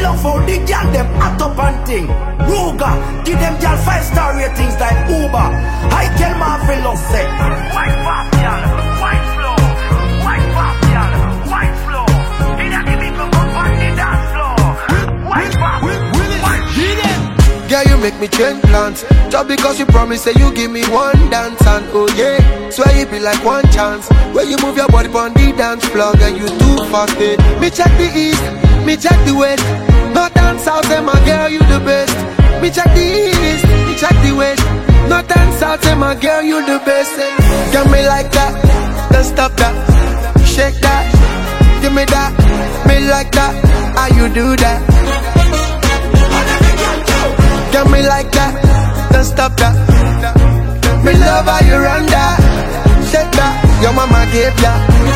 love how the girl them hot up and thing. Ruga, give them girl 5-star ratings like Uber. I tell Marvin love say, white pop girl, white flow, white pop girl, white flow. Did I give people go on the dance floor? White pop, white flow. Girl, you make me change plans. Just because you promise say you give me one dance. And oh yeah, swear you be like one chance. When you move your body on the dance floor, girl, you too fast, eh. Me check the east, me check the west. North and south, say my girl, you the best. Me check the east, me check the west. North and south, say my girl, you the best, eh. Got me like that, don't stop that. Shake that, give me that. Me like that, how you do that? Got me like that, don't stop that. Me love how you run that. Shake that, your mama gave ya.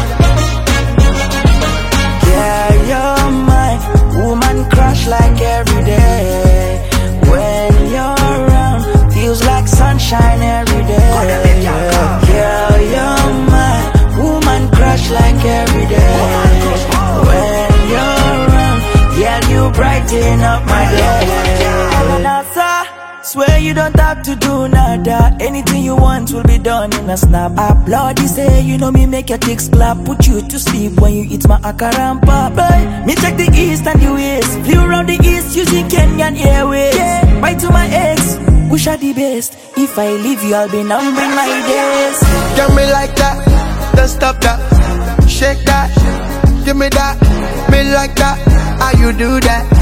Yeah, you're my woman crush like every day. When you're around, feels like sunshine every day. Yeah, you're my woman crush like every day. When you're around, yeah, you brighten up my day. Swear you don't have to do nada. Anything you want will be done in a snap. Applaud you say you know me make your ticks clap. Put you to sleep when you eat my akarampa. Boy, me check the east and the west. Flew around the east using Kenyan Airways. Yeah, bye to my ex, wish I the best. If I leave you I'll be numbering my days. Got me like that, don't stop that. Shake that, give me that. Me like that, how you do that?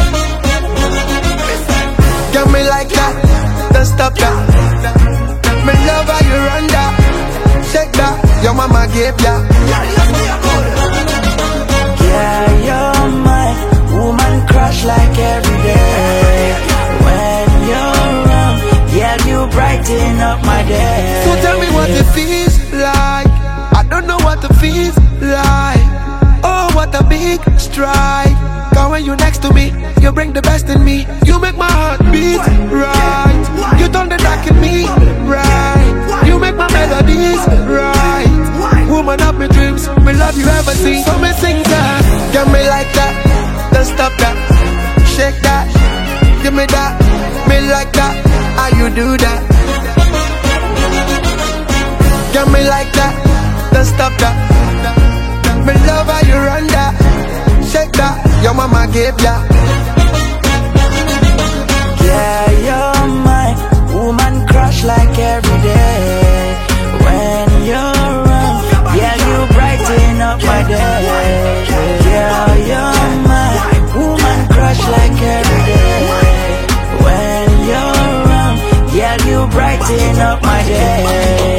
Got me like that, don't stop that. Me love how you run that. Shake that, your mama gave ya. Yeah, you're my woman crush like every day. When you're around, yeah, you brighten up my day. So tell me what it feels like. I don't know what it feels like. Oh, what a big stride. Cause when you next to me, you bring the best in me. You make my heart beat right. You turn the dark in me right. You make my melodies right. Woman of my dreams, me love you ever seen. So me sing that. Got me like that, don't stop that. Shake that, give me that. Me like that, how you do that? Got me like that, don't stop that. Me love how you run that. Shake that, your mama gave ya. Yeah, you're my woman crush like every day. When you're around, yeah, you brighten up my day. Yeah, you're my woman crush like every day. When you're around, yeah, you brighten up my day.